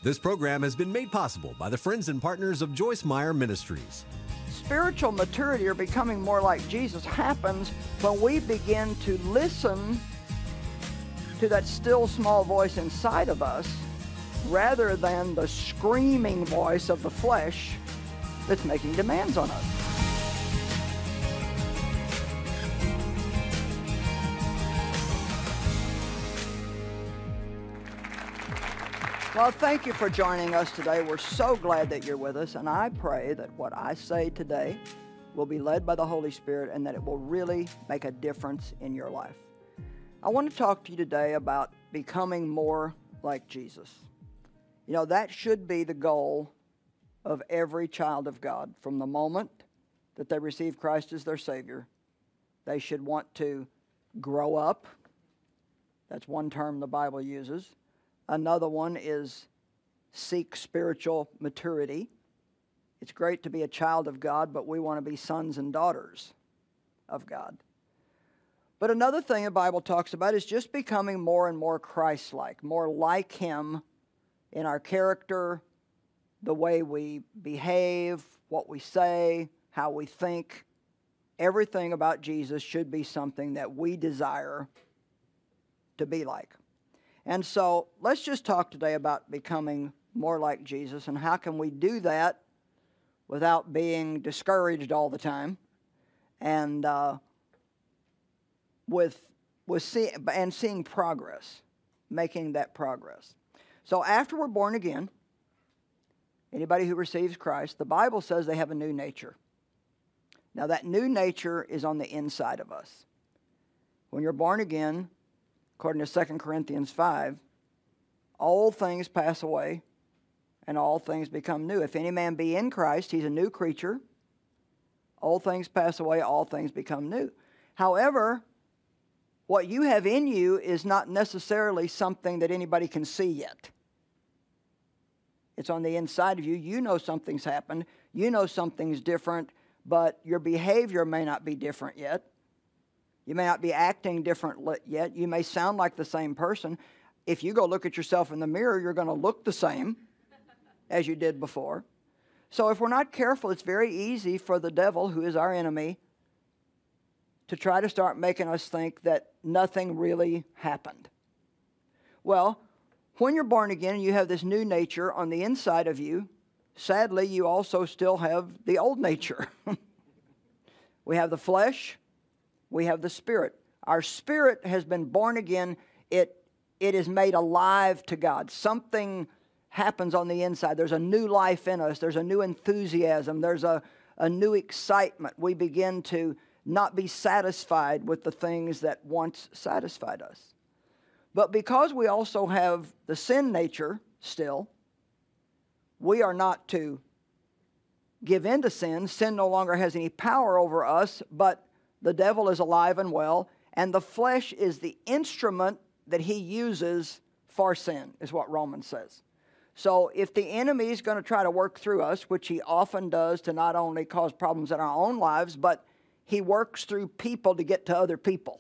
This program has been made possible by the friends and partners of Joyce Meyer Ministries. Spiritual maturity or becoming more like Jesus happens when we begin to listen to that still small voice inside of us rather than the screaming voice of the flesh that's making demands on us. Well, thank you for joining us today. We're so glad that you're with us, and I pray that what I say today will be led by the Holy Spirit and that it will really make a difference in your life. I want to talk to you today about becoming more like Jesus. You know, that should be the goal of every child of God. From the moment that they receive Christ as their Savior, they should want to grow up. That's one term the Bible uses. Another one is seek spiritual maturity. It's great to be a child of God, but we want to be sons and daughters of God. But another thing the Bible talks about is just becoming more and more Christ-like, more like Him in our character, the way we behave, what we say, how we think. Everything about Jesus should be something that we desire to be like. And so let's just talk today about becoming more like Jesus and how can we do that without being discouraged all the time and seeing progress, making that progress. So after we're born again, anybody who receives Christ, the Bible says they have a new nature. Now that new nature is on the inside of us. When you're born again, according to 2 Corinthians 5, all things pass away and all things become new. If any man be in Christ, he's a new creature. All things pass away, all things become new. However, what you have in you is not necessarily something that anybody can see yet. It's on the inside of you. You know something's happened. You know something's different, but your behavior may not be different yet. You may not be acting different yet. You may sound like the same person. If you go look at yourself in the mirror, you're going to look the same as you did before. So if we're not careful, it's very easy for the devil, who is our enemy, to try to start making us think that nothing really happened. Well, when you're born again and you have this new nature on the inside of you, sadly, you also still have the old nature. We have the flesh. We have the spirit. Our spirit has been born again. It is made alive to God. Something happens on the inside. There's a new life in us. There's a new enthusiasm. There's a new excitement. We begin to not be satisfied with the things that once satisfied us. But because we also have the sin nature still, we are not to give in to sin. Sin no longer has any power over us, but the devil is alive and well, and the flesh is the instrument that he uses for sin, is what Romans says. So if the enemy is going to try to work through us, which he often does to not only cause problems in our own lives, but he works through people to get to other people.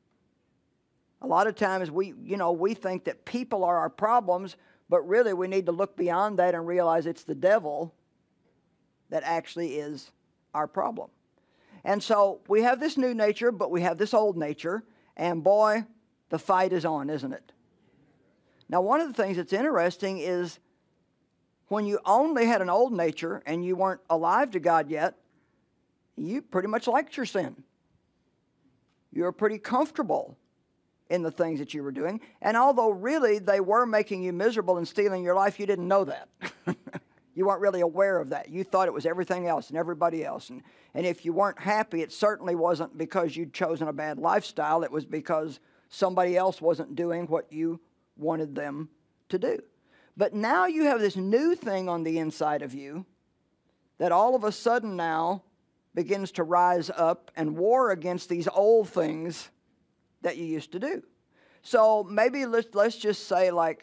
A lot of times we think that people are our problems, but really we need to look beyond that and realize it's the devil that actually is our problem. And so we have this new nature, but we have this old nature, and boy, the fight is on, isn't it? Now, one of the things that's interesting is when you only had an old nature and you weren't alive to God yet, you pretty much liked your sin. You were pretty comfortable in the things that you were doing, and although really they were making you miserable and stealing your life, you didn't know that. You weren't really aware of that. You thought it was everything else and everybody else. And if you weren't happy, it certainly wasn't because you'd chosen a bad lifestyle. It was because somebody else wasn't doing what you wanted them to do. But now you have this new thing on the inside of you that all of a sudden now begins to rise up and war against these old things that you used to do. So maybe let's just say like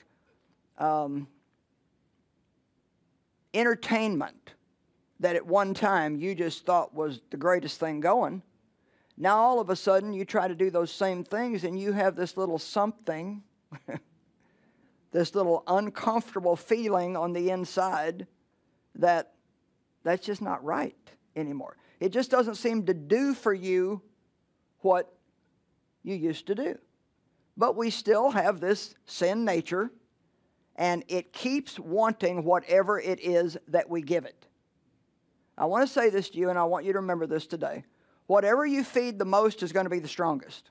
entertainment that at one time you just thought was the greatest thing going. Now all of a sudden you try to do those same things and you have this little something this little uncomfortable feeling on the inside that's just not right anymore. It just doesn't seem to do for you what you used to do. But we still have this sin nature, and it keeps wanting whatever it is that we give it. I want to say this to you, and I want you to remember this today. Whatever you feed the most is going to be the strongest.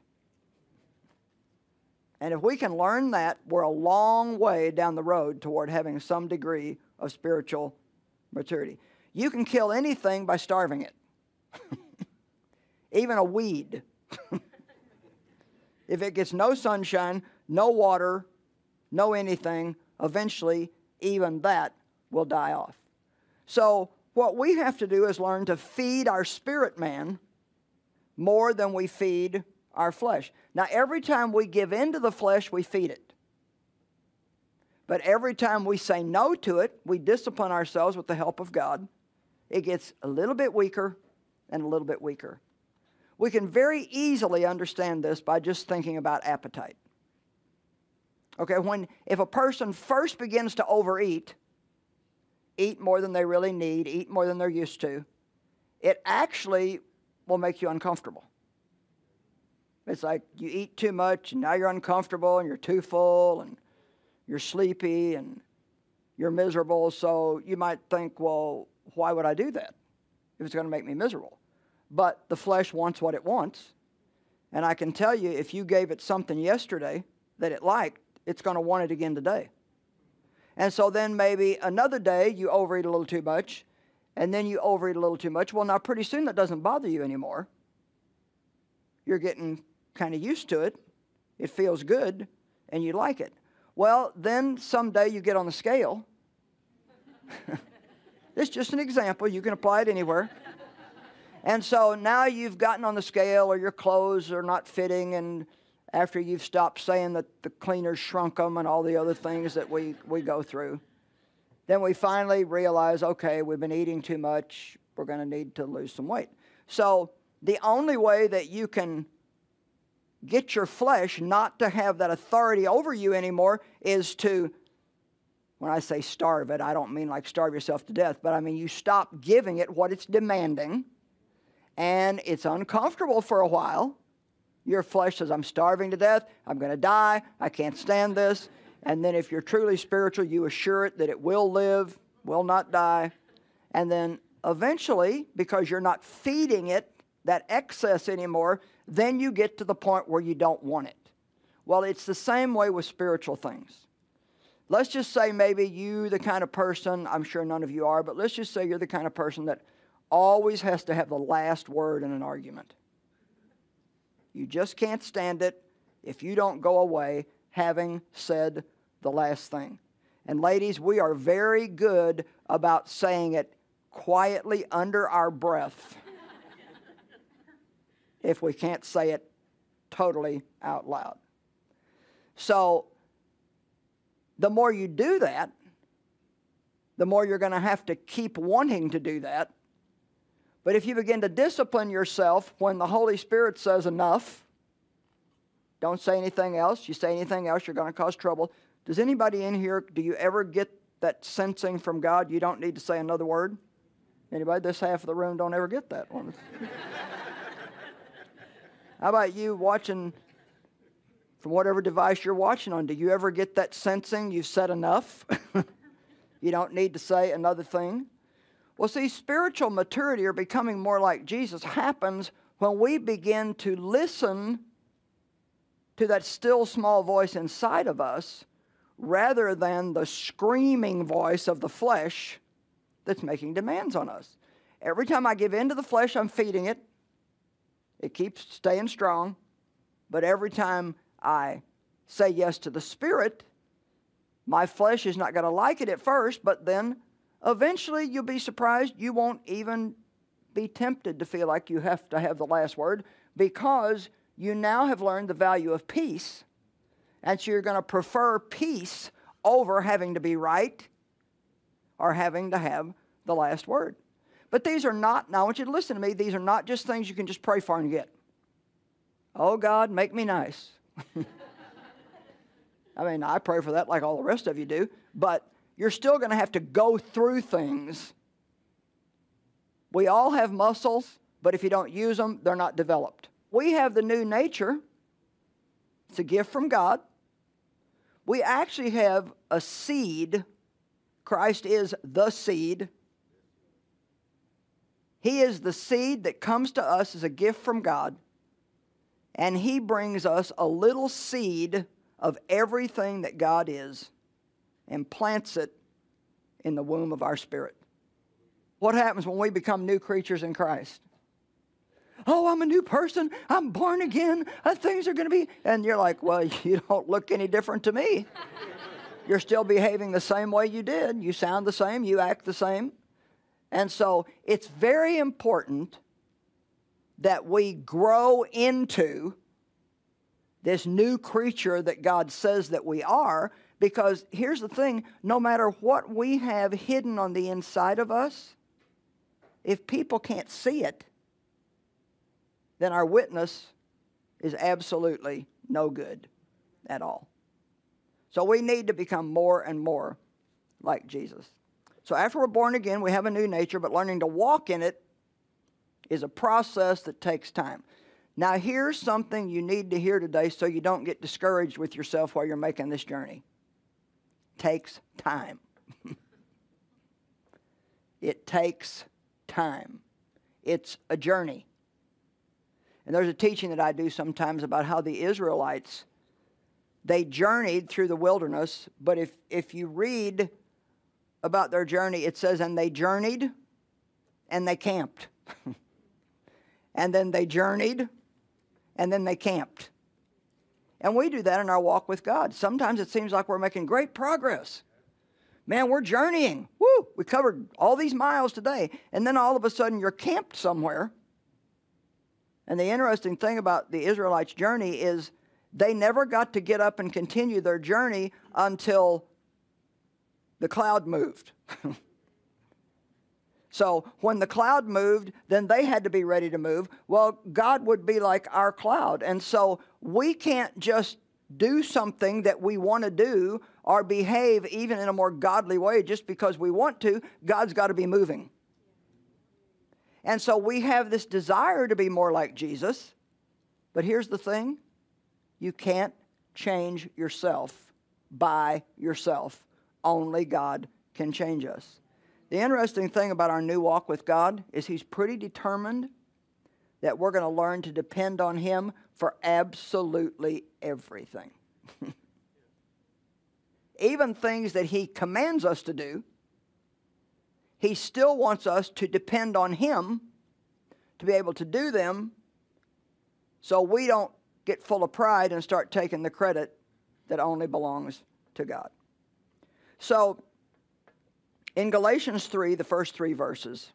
And if we can learn that, we're a long way down the road toward having some degree of spiritual maturity. You can kill anything by starving it. Even a weed. If it gets no sunshine, no water, no anything, eventually even that will die off. So what we have to do is learn to feed our spirit man more than we feed our flesh. Now, every time we give in to the flesh, we feed it. But every time we say no to it, we discipline ourselves with the help of God. It gets a little bit weaker and a little bit weaker. We can very easily understand this by just thinking about appetite. Okay, if a person first begins to overeat, eat more than they really need, eat more than they're used to, it actually will make you uncomfortable. It's like you eat too much and now you're uncomfortable and you're too full and you're sleepy and you're miserable. So you might think, well, why would I do that if it's going to make me miserable? But the flesh wants what it wants. And I can tell you, if you gave it something yesterday that it liked, it's going to want it again today. And so then maybe another day you overeat a little too much, and then you overeat a little too much. Well, now pretty soon that doesn't bother you anymore. You're getting kind of used to it. It feels good, and you like it. Well, then someday you get on the scale. It's just an example. You can apply it anywhere. And so now you've gotten on the scale, or your clothes are not fitting, and after you've stopped saying that the cleaners shrunk them and all the other things that we go through, then we finally realize, okay, we've been eating too much. We're going to need to lose some weight. So the only way that you can get your flesh not to have that authority over you anymore is to, when I say starve it, I don't mean like starve yourself to death, but I mean you stop giving it what it's demanding, and it's uncomfortable for a while. Your flesh says, I'm starving to death, I'm going to die, I can't stand this. And then if you're truly spiritual, you assure it that it will live, will not die. And then eventually, because you're not feeding it that excess anymore, then you get to the point where you don't want it. Well, it's the same way with spiritual things. Let's just say maybe you, the kind of person, I'm sure none of you are, but let's just say you're the kind of person that always has to have the last word in an argument. You just can't stand it if you don't go away having said the last thing. And ladies, we are very good about saying it quietly under our breath if we can't say it totally out loud. So the more you do that, the more you're going to have to keep wanting to do that. But if you begin to discipline yourself when the Holy Spirit says enough, don't say anything else. You say anything else, you're going to cause trouble. Does anybody in here, do you ever get that sensing from God you don't need to say another word? Anybody? This half of the room don't ever get that one. How about you watching from whatever device you're watching on? Do you ever get that sensing you've said enough? You don't need to say another thing? Well, see, spiritual maturity or becoming more like Jesus happens when we begin to listen to that still small voice inside of us rather than the screaming voice of the flesh that's making demands on us. Every time I give in to the flesh, I'm feeding it. It keeps staying strong. But every time I say yes to the Spirit, my flesh is not going to like it at first, but then eventually you'll be surprised you won't even be tempted to feel like you have to have the last word, because you now have learned the value of peace, and so you're going to prefer peace over having to be right or having to have the last word. But these are not, now I want you to listen to me, these are not just things you can just pray for and get. Oh God, make me nice. I mean, I pray for that like all the rest of you do, but you're still going to have to go through things. We all have muscles, but if you don't use them, they're not developed. We have the new nature. It's a gift from God. We actually have a seed. Christ is the seed. He is the seed that comes to us as a gift from God. And He brings us a little seed of everything that God is and plants it in the womb of our spirit. What happens when we become new creatures in Christ? Oh, I'm a new person. I'm born again. Things are going to be... And you're like, well, you don't look any different to me. You're still behaving the same way you did. You sound the same. You act the same. And so it's very important that we grow into this new creature that God says that we are, because here's the thing, no matter what we have hidden on the inside of us, if people can't see it, then our witness is absolutely no good at all. So we need to become more and more like Jesus. So after we're born again, we have a new nature, but learning to walk in it is a process that takes time. Now here's something you need to hear today so you don't get discouraged with yourself while you're making this journey. It takes time. It takes time. It's a journey. And there's a teaching that I do sometimes about how the Israelites, they journeyed through the wilderness, but if you read about their journey, it says, and they journeyed and they camped. And then they journeyed and then they camped. And we do that in our walk with God. Sometimes it seems like we're making great progress. Man, we're journeying. Woo! We covered all these miles today. And then all of a sudden you're camped somewhere. And the interesting thing about the Israelites' journey is they never got to get up and continue their journey until the cloud moved. So when the cloud moved, then they had to be ready to move. Well, God would be like our cloud. And so we can't just do something that we want to do or behave even in a more godly way just because we want to. God's got to be moving. And so we have this desire to be more like Jesus. But here's the thing. You can't change yourself by yourself. Only God can change us. The interesting thing about our new walk with God is He's pretty determined that we're going to learn to depend on Him for absolutely everything. Even things that He commands us to do, He still wants us to depend on Him to be able to do them, so we don't get full of pride and start taking the credit that only belongs to God. So, in Galatians 3, the first 3 verses,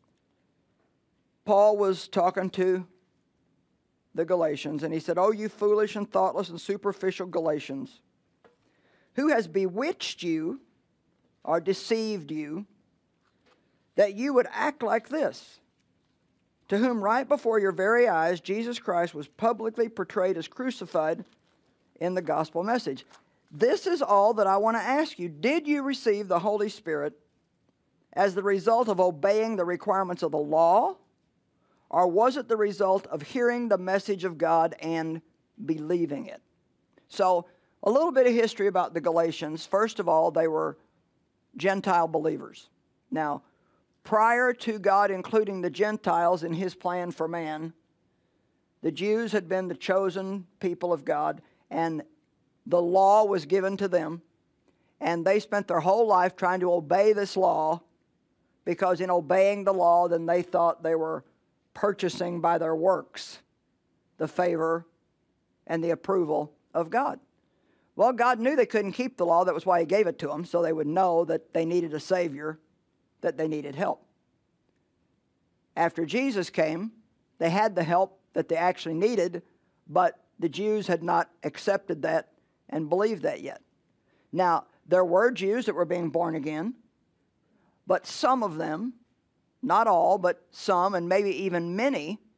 Paul was talking to the Galatians, and he said, "Oh, you foolish and thoughtless and superficial Galatians, who has bewitched you or deceived you that you would act like this, to whom right before your very eyes Jesus Christ was publicly portrayed as crucified in the gospel message." This is all that I want to ask you. Did you receive the Holy Spirit as the result of obeying the requirements of the law, or was it the result of hearing the message of God and believing it? So, a little bit of history about the Galatians. First of all, they were Gentile believers. Now, prior to God including the Gentiles in His plan for man, the Jews had been the chosen people of God, and the law was given to them, and they spent their whole life trying to obey this law, because in obeying the law, then they thought they were purchasing by their works the favor and the approval of God. Well, God knew they couldn't keep the law. That was why He gave it to them, so they would know that they needed a Savior, that they needed help. After Jesus came, they had the help that they actually needed, but the Jews had not accepted that and believed that yet. Now, there were Jews that were being born again, but some of them, not all, but some, and maybe even many,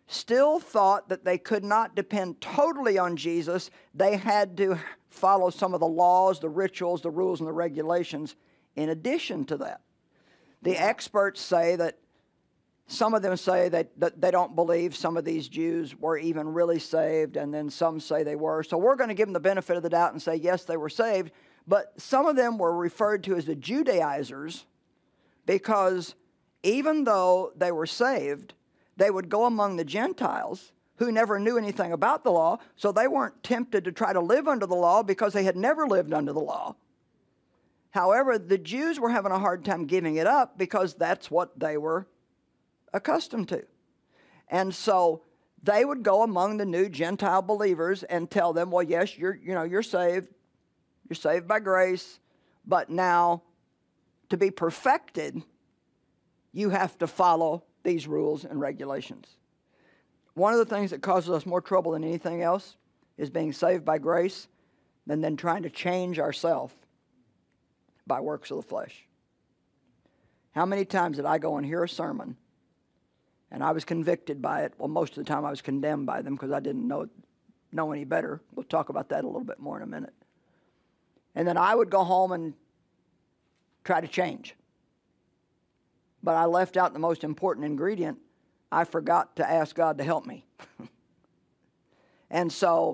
still thought that they could not depend totally on Jesus. They had to follow some of the laws, the rituals, the rules, and the regulations in addition to that. The experts say that some of them say that they don't believe some of these Jews were even really saved, and then some say they were. So we're going to give them the benefit of the doubt and say, yes, they were saved. But some of them were referred to as the Judaizers because even though they were saved, they would go among the Gentiles who never knew anything about the law, so they weren't tempted to try to live under the law because they had never lived under the law. However, the Jews were having a hard time giving it up because that's what they were accustomed to. And so they would go among the new Gentile believers and tell them, well, yes, you're saved. You're saved by grace, but now to be perfected, you have to follow these rules and regulations. One of the things that causes us more trouble than anything else is being saved by grace and then trying to change ourselves by works of the flesh. How many times did I go and hear a sermon and I was convicted by it? Well, most of the time I was condemned by them because I didn't know any better. We'll talk about that a little bit more in a minute. And then I would go home and try to change. But I left out the most important ingredient. I forgot to ask God to help me. And so,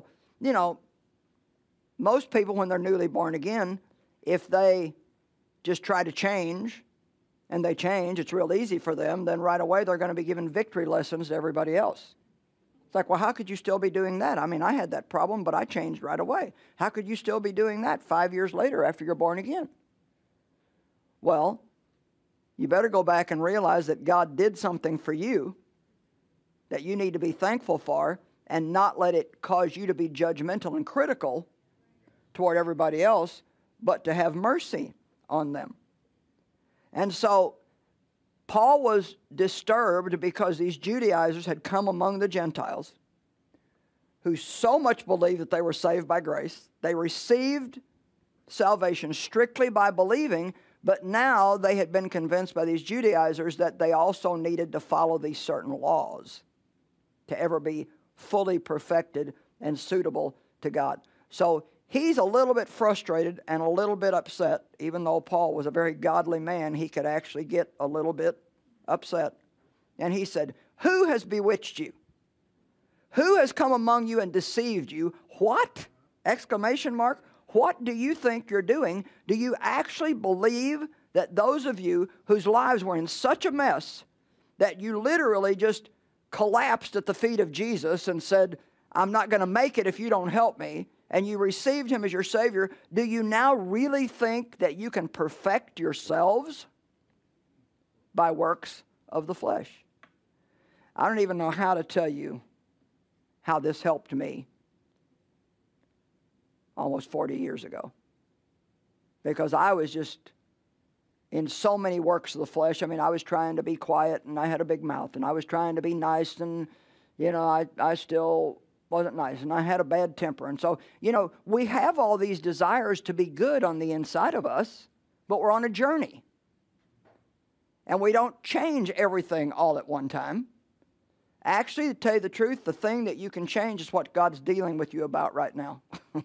most people when they're newly born again, if they just try to change and they change, it's real easy for them, then right away they're going to be giving victory lessons to everybody else. It's like, well, how could you still be doing that? I mean, I had that problem, but I changed right away. How could you still be doing that 5 years later after you're born again? Well, you better go back and realize that God did something for you that you need to be thankful for and not let it cause you to be judgmental and critical toward everybody else, but to have mercy on them. And so Paul was disturbed because these Judaizers had come among the Gentiles who so much believed that they were saved by grace. They received salvation strictly by believing, but now they had been convinced by these Judaizers that they also needed to follow these certain laws to ever be fully perfected and suitable to God. So he's a little bit frustrated and a little bit upset. Even though Paul was a very godly man, he could actually get a little bit upset. And he said, "Who has bewitched you? Who has come among you and deceived you?" What? Exclamation mark. What do you think you're doing? Do you actually believe that those of you whose lives were in such a mess that you literally just collapsed at the feet of Jesus and said, "I'm not going to make it if you don't help me," and you received him as your Savior, do you now really think that you can perfect yourselves by works of the flesh? I don't even know how to tell you how this helped me almost 40 years ago. Because I was just in so many works of the flesh. I mean, I was trying to be quiet and I had a big mouth, and I was trying to be nice, and, I still wasn't nice, and I had a bad temper. And so, we have all these desires to be good on the inside of us, but we're on a journey. And we don't change everything all at one time. Actually, to tell you the truth, the thing that you can change is what God's dealing with you about right now.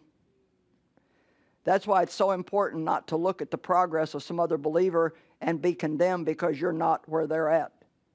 That's why it's so important not to look at the progress of some other believer and be condemned because you're not where they're at.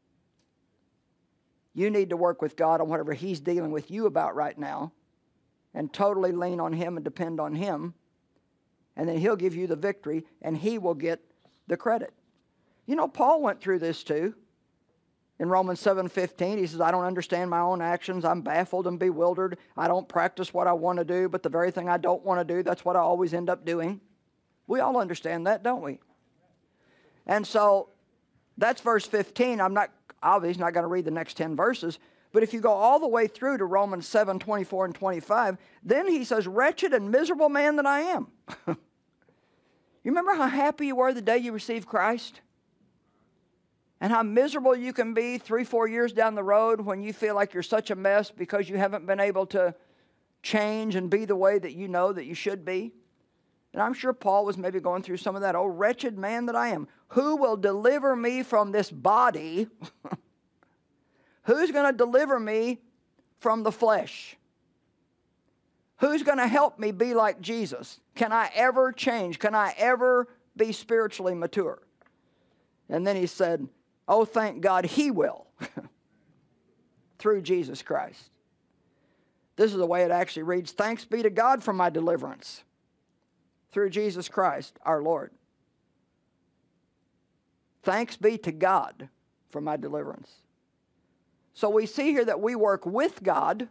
You need to work with God on whatever he's dealing with you about right now and totally lean on him and depend on him. And then he'll give you the victory and he will get the credit. Paul went through this too. In Romans 7:15, he says, "I don't understand my own actions. I'm baffled and bewildered. I don't practice what I want to do, but the very thing I don't want to do, that's what I always end up doing." We all understand that, don't we? And so that's verse 15. I'm not obviously not going to read the next 10 verses, but if you go all the way through to Romans 7:24 and 25, then he says, "Wretched and miserable man that I am." You remember how happy you were the day you received Christ? And how miserable you can be 3-4 years down the road when you feel like you're such a mess because you haven't been able to change and be the way that you know that you should be. And I'm sure Paul was maybe going through some of that. "Oh, wretched man that I am, who will deliver me from this body?" Who's going to deliver me from the flesh? Who's going to help me be like Jesus? Can I ever change? Can I ever be spiritually mature? And then he said, oh, thank God he will through Jesus Christ. This is the way it actually reads. Thanks be to God for my deliverance through Jesus Christ our Lord. Thanks be to God for my deliverance. So we see here that we work with God,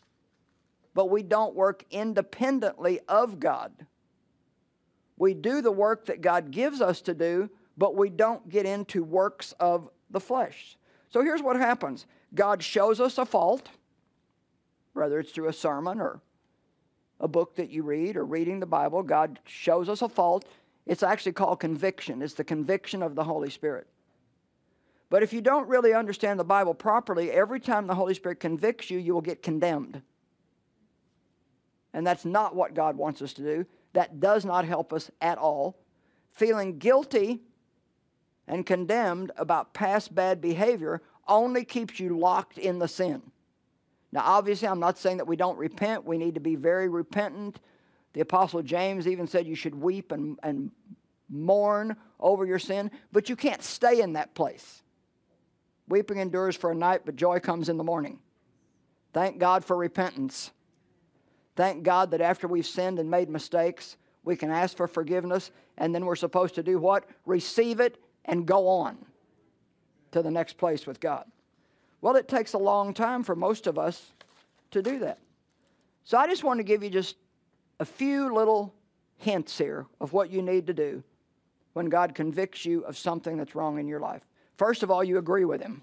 but we don't work independently of God. We do the work that God gives us to do, but we don't get into works of the flesh. So here's what happens. God shows us a fault, whether it's through a sermon or a book that you read or reading the Bible. God shows us a fault. It's actually called conviction. It's the conviction of the Holy Spirit. But if you don't really understand the Bible properly, every time the Holy Spirit convicts you, you will get condemned. And that's not what God wants us to do. That does not help us at all. Feeling guilty and condemned about past bad behavior only keeps you locked in the sin. Now, obviously, I'm not saying that we don't repent. We need to be very repentant. The Apostle James even said you should weep and mourn over your sin, but you can't stay in that place. Weeping endures for a night, but joy comes in the morning. Thank God for repentance. Thank God that after we've sinned and made mistakes, we can ask for forgiveness, and then we're supposed to do what? Receive it and go on to the next place with God. Well, it takes a long time for most of us to do that. So I just want to give you just a few little hints here of what you need to do when God convicts you of something that's wrong in your life. First of all, you agree with Him.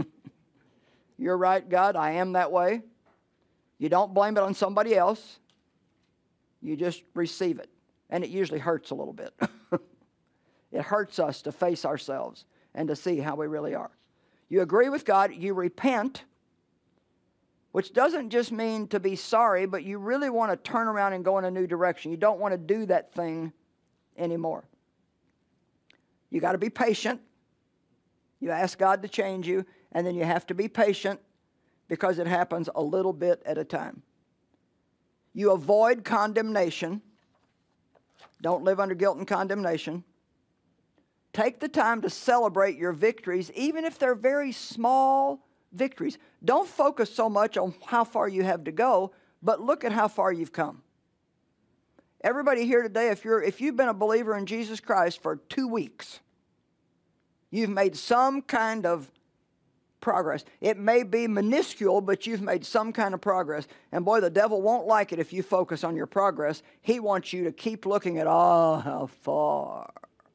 You're right, God, I am that way. You don't blame it on somebody else. You just receive it. And it usually hurts a little bit. It hurts us to face ourselves and to see how we really are. You agree with God, you repent, which doesn't just mean to be sorry, but you really want to turn around and go in a new direction. You don't want to do that thing anymore. You got to be patient. You ask God to change you, and then you have to be patient because it happens a little bit at a time. You avoid condemnation. Don't live under guilt and condemnation. Take the time to celebrate your victories, even if they're very small victories. Don't focus so much on how far you have to go, but look at how far you've come. Everybody here today, if you've been a believer in Jesus Christ for 2 weeks, you've made some kind of progress. It may be minuscule, but you've made some kind of progress. And boy, the devil won't like it if you focus on your progress. He wants you to keep looking at, how far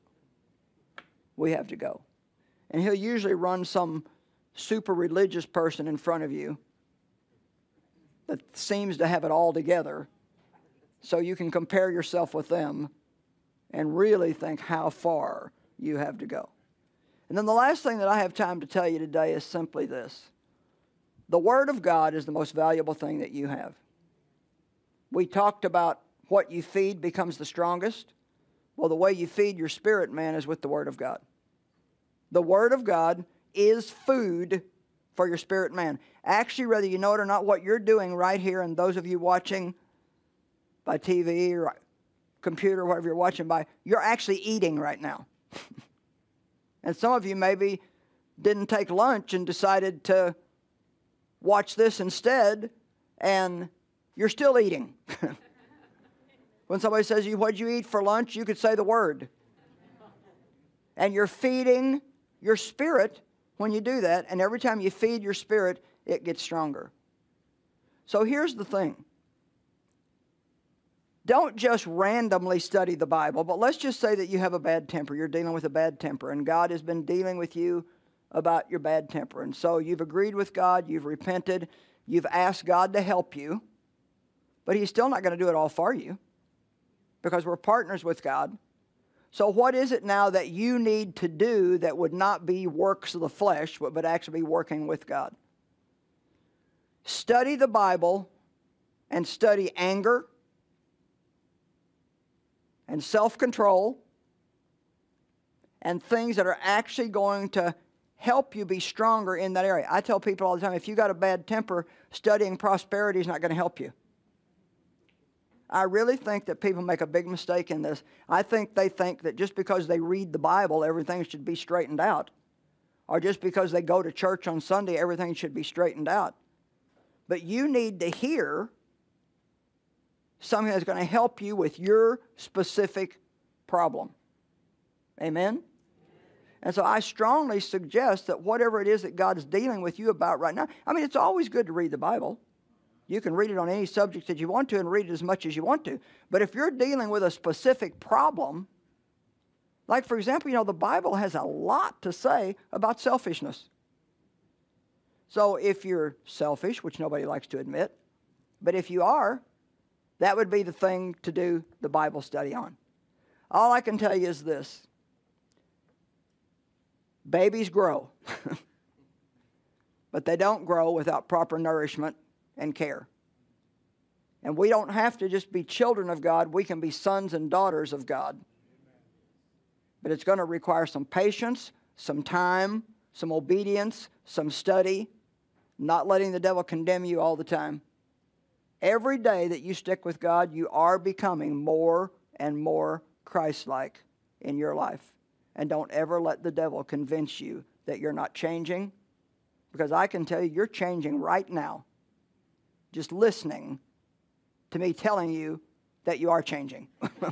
we have to go. And he'll usually run some super religious person in front of you that seems to have it all together, so you can compare yourself with them and really think how far you have to go. And then the last thing that I have time to tell you today is simply this. The Word of God is the most valuable thing that you have. We talked about what you feed becomes the strongest. Well, the way you feed your spirit, man, is with the Word of God. The Word of God is food for your spirit, man. Actually, whether you know it or not, what you're doing right here, and those of you watching by TV or computer, whatever you're watching by, you're actually eating right now. And some of you maybe didn't take lunch and decided to watch this instead, and you're still eating. When somebody says, what'd you eat for lunch? You could say the word. And you're feeding your spirit when you do that, and every time you feed your spirit, it gets stronger. So here's the thing. Don't just randomly study the Bible, but let's just say that you have a bad temper. You're dealing with a bad temper, and God has been dealing with you about your bad temper. And so you've agreed with God, you've repented, you've asked God to help you, but He's still not going to do it all for you because we're partners with God. So what is it now that you need to do that would not be works of the flesh, but actually be working with God? Study the Bible and study anger and self-control and things that are actually going to help you be stronger in that area. I tell people all the time, if you got a bad temper, studying prosperity is not going to help you. I really think that people make a big mistake in this. I think they think that just because they read the Bible, everything should be straightened out. Or just because they go to church on Sunday, everything should be straightened out. But you need to hear something that's going to help you with your specific problem. Amen? And so I strongly suggest that whatever it is that God is dealing with you about right now, I mean, it's always good to read the Bible. You can read it on any subject that you want to and read it as much as you want to. But if you're dealing with a specific problem, like for example, the Bible has a lot to say about selfishness. So if you're selfish, which nobody likes to admit, but if you are, that would be the thing to do the Bible study on. All I can tell you is this. Babies grow, but they don't grow without proper nourishment and care. And we don't have to just be children of God. We can be sons and daughters of God. But it's going to require some patience, some time, some obedience, some study, not letting the devil condemn you all the time. Every day that you stick with God, you are becoming more and more Christ-like in your life. And don't ever let the devil convince you that you're not changing, because I can tell you you're changing right now, just listening to me telling you that you are changing.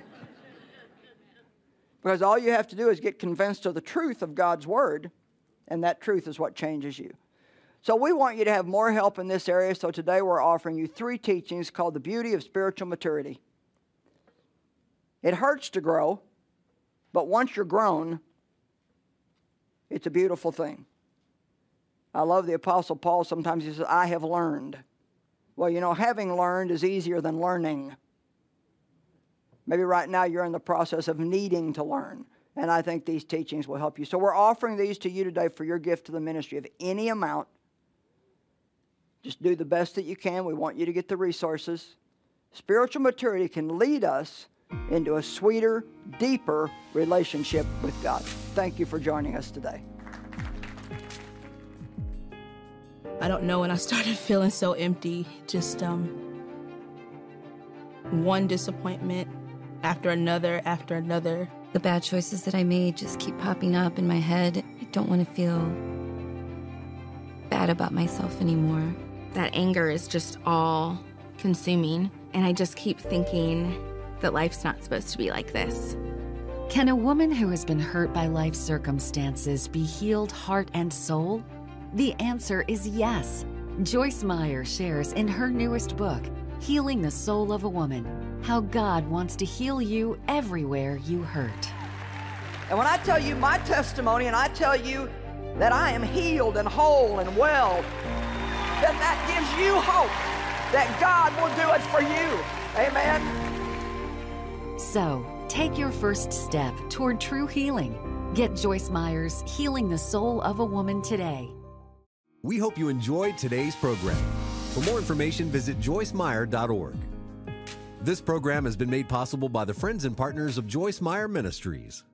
Because all you have to do is get convinced of the truth of God's Word, and that truth is what changes you. So we want you to have more help in this area, so today we're offering you 3 teachings called The Beauty of Spiritual Maturity. It hurts to grow, but once you're grown, it's a beautiful thing. I love the Apostle Paul. Sometimes he says, I have learned. Well, having learned is easier than learning. Maybe right now you're in the process of needing to learn, and I think these teachings will help you. So we're offering these to you today for your gift to the ministry of any amount. Just do the best that you can. We want you to get the resources. Spiritual maturity can lead us into a sweeter, deeper relationship with God. Thank you for joining us today. I don't know when I started feeling so empty. Just one disappointment after another after another. The bad choices that I made just keep popping up in my head. I don't want to feel bad about myself anymore. That anger is just all consuming, and I just keep thinking that life's not supposed to be like this. Can a woman who has been hurt by life circumstances be healed heart and soul? The answer is yes. Joyce Meyer shares in her newest book, Healing the Soul of a Woman, how God wants to heal you everywhere you hurt. And when I tell you my testimony and I tell you that I am healed and whole and well, then that gives you hope that God will do it for you. Amen. So, take your first step toward true healing. Get Joyce Meyer's Healing the Soul of a Woman today. We hope you enjoyed today's program. For more information, visit joycemeyer.org. This program has been made possible by the friends and partners of Joyce Meyer Ministries.